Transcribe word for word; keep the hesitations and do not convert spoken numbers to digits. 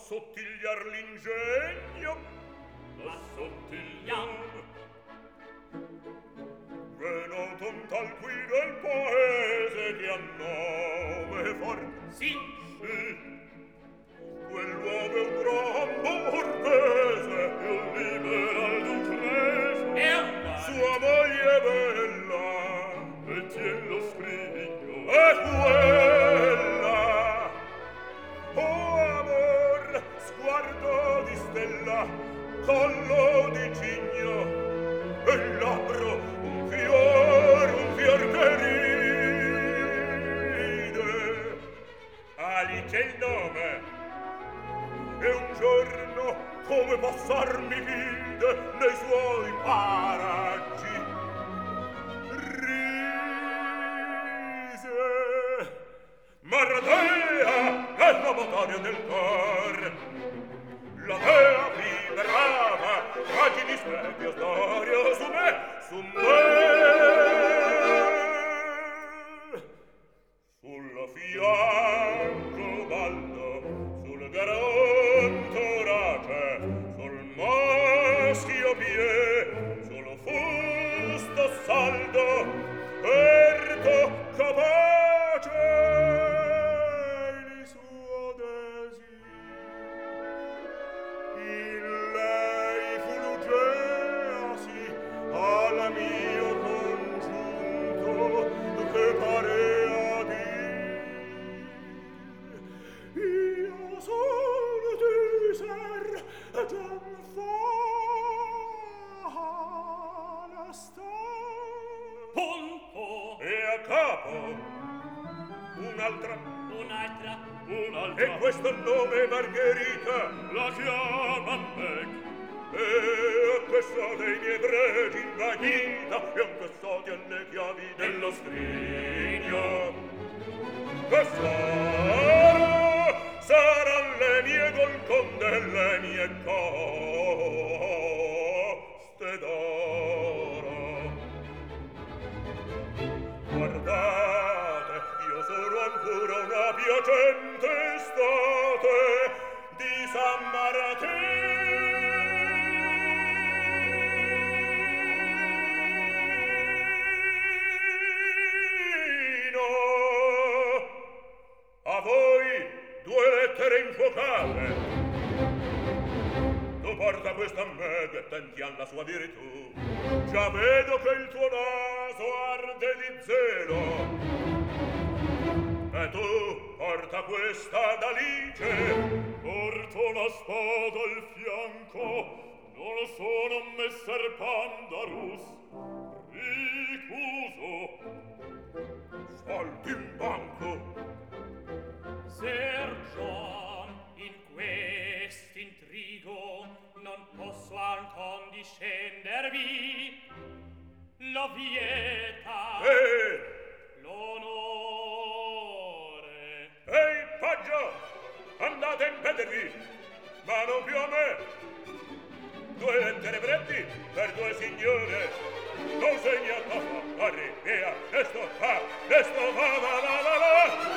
assottigliar l'ingegno, assottigliar. È noto un tal qui del paese che ha nome forte. Sì, sì. Quell'uomo è un gran borghese e un liberal ducrese. è un guardo. Sua moglie è bella e tien lo scrigno. È quella. Oh amor, sguardo di stella, collo di cigno e labbro un fior, un fior che ride. Alice il nome. E un giorno come passar mi vide nei suoi paraggi. Rise Mardea è la battaglia del cor. La dea vibrava raggi di specchio storia su me, su me. Sulla fianco baldo, sul garon torace, sul maschio pie, sul fusto saldo, erto capace il suo desir. In lei fulgeasi al mio congiunto che parea dir. Io sono di ser d'un fala sta. Punto. E a capo un'altra, Un'altra. un'altra. E questo nome è Margherita. La chiama Meg. E anche so dei miei pregi invaghita, e anche so delle chiavi dello scrigno. Che sarà, saran le mie golconde, le mie coste d'oro. Guardate, io sono ancora una piacente estate di San Martino. A voi due lettere infuocate. Tu porta questa a me che tentiam la sua virtù. Già vedo che il tuo naso arde di zelo. E tu porta questa ad Alice. Porto la spada al fianco, non sono messer Pandarus. Ricuso. Salti in banco. Ser John, in quest'intrigo non posso ancon discendervi. Lo vieta Eh, l'onore. ehi, paggio, andate a impedervi, ma non più a me. Due lettere bretti per due signore. Non segna troppo, corri, via, desto, va, desto, va, va, va, va, va.